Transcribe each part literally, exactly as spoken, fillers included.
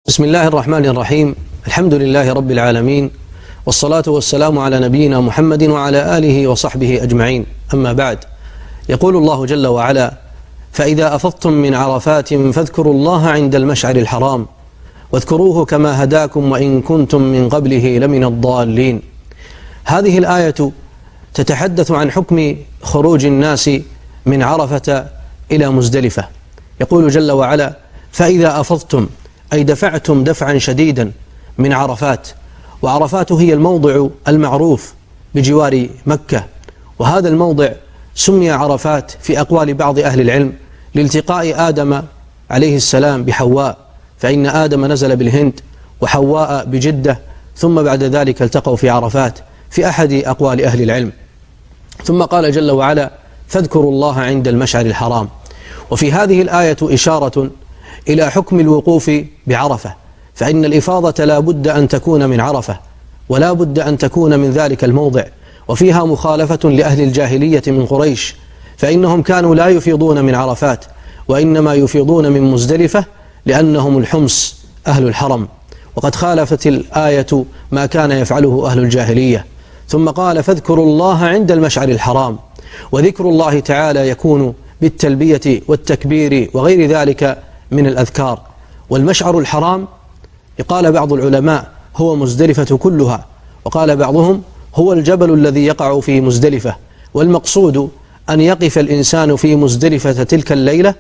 بسم الله الرحمن الرحيم. الحمد لله رب العالمين، والصلاة والسلام على نبينا محمد وعلى آله وصحبه أجمعين. أما بعد، يقول الله جل وعلا: فإذا أفضتم من عرفات فاذكروا الله عند المشعر الحرام واذكروه كما هداكم وإن كنتم من قبله لمن الضالين. هذه الآية تتحدث عن حكم خروج الناس من عرفة إلى مزدلفة. يقول جل وعلا: فإذا أفضتم، أي دفعتم دفعا شديدا من عرفات. وعرفات هي الموضع المعروف بجوار مكة، وهذا الموضع سمي عرفات في أقوال بعض أهل العلم لالتقاء آدم عليه السلام بحواء، فإن آدم نزل بالهند وحواء بجدة، ثم بعد ذلك التقوا في عرفات في أحد أقوال أهل العلم. ثم قال جل وعلا: فاذكروا الله عند المشعر الحرام. وفي هذه الآية إشارة إلى حكم الوقوف بعرفة، فإن الإفاضة لا بد أن تكون من عرفة، ولا بد أن تكون من ذلك الموضع. وفيها مخالفة لأهل الجاهلية من قريش، فإنهم كانوا لا يفيضون من عرفات، وإنما يفيضون من مزدلفة، لأنهم الحمص أهل الحرم. وقد خالفت الآية ما كان يفعله أهل الجاهلية. ثم قال: فاذكروا الله عند المشعر الحرام. وذكر الله تعالى يكون بالتلبية والتكبير وغير ذلك من الأذكار. والمشعر الحرام قال بعض العلماء هو مزدلفة كلها، وقال بعضهم هو الجبل الذي يقع في مزدلفة. والمقصود أن يقف الإنسان في مزدلفة تلك الليلة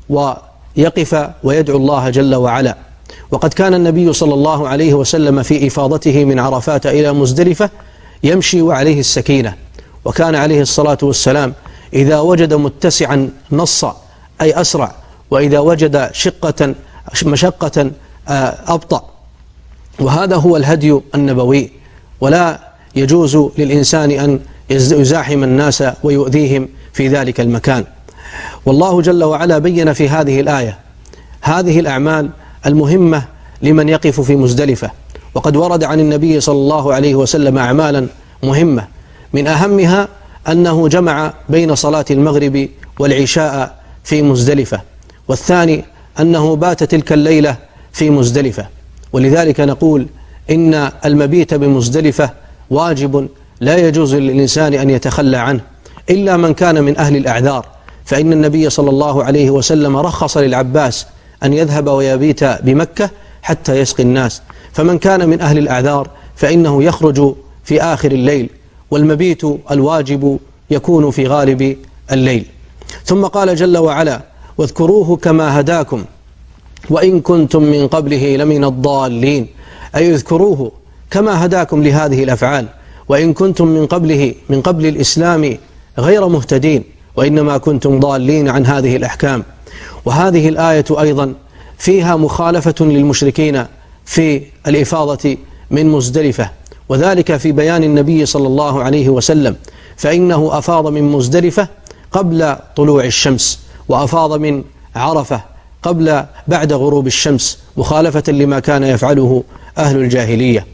ويقف ويدعو الله جل وعلا. وقد كان النبي صلى الله عليه وسلم في إفاضته من عرفات إلى مزدلفة يمشي وعليه السكينة، وكان عليه الصلاة والسلام إذا وجد متسعا نص أي أسرع، وإذا وجد شقة مشقة أبطأ. وهذا هو الهدي النبوي، ولا يجوز للإنسان أن يزاحم الناس ويؤذيهم في ذلك المكان. والله جل وعلا بين في هذه الآية هذه الأعمال المهمة لمن يقف في مزدلفة. وقد ورد عن النبي صلى الله عليه وسلم أعمالا مهمة، من أهمها أنه جمع بين صلاة المغرب والعشاء في مزدلفة، والثاني أنه بات تلك الليلة في مزدلفة. ولذلك نقول إن المبيت بمزدلفة واجب لا يجوز للإنسان أن يتخلى عنه إلا من كان من أهل الأعذار، فإن النبي صلى الله عليه وسلم رخص للعباس أن يذهب ويبيت بمكة حتى يسقي الناس. فمن كان من أهل الأعذار فإنه يخرج في آخر الليل، والمبيت الواجب يكون في غالب الليل. ثم قال جل وعلا: واذكروه كما هداكم وإن كنتم من قبله لمن الضالين. أي اذكروه كما هداكم لهذه الأفعال، وإن كنتم من قبله من قبل الإسلام غير مهتدين، وإنما كنتم ضالين عن هذه الأحكام. وهذه الآية أيضا فيها مخالفة للمشركين في الإفاضة من مزدلفة، وذلك في بيان النبي صلى الله عليه وسلم، فإنه أفاض من مزدلفة قبل طلوع الشمس، وأفاض من عرفة قبل بعد غروب الشمس، مخالفة لما كان يفعله أهل الجاهلية.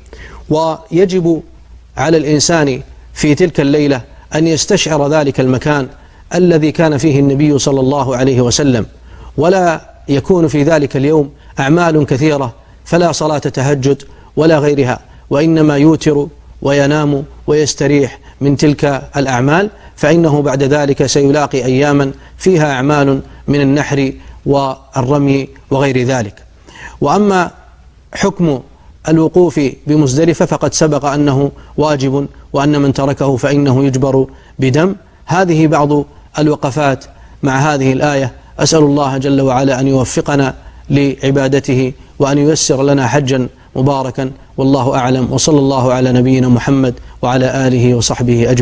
ويجب على الإنسان في تلك الليلة أن يستشعر ذلك المكان الذي كان فيه النبي صلى الله عليه وسلم، ولا يكون في ذلك اليوم أعمال كثيرة، فلا صلاة تهجد ولا غيرها، وإنما يوتر وينام ويستريح من تلك الأعمال، فإنه بعد ذلك سيلاقي أياما فيها أعمال من النحر والرمي وغير ذلك. وأما حكم الوقوف بمزدلفة فقد سبق أنه واجب، وأن من تركه فإنه يجبر بدم. هذه بعض الوقفات مع هذه الآية. أسأل الله جل وعلا أن يوفقنا لعبادته، وأن ييسر لنا حجا مباركا، والله أعلم. وصلى الله على نبينا محمد وعلى آله وصحبه أجمعين.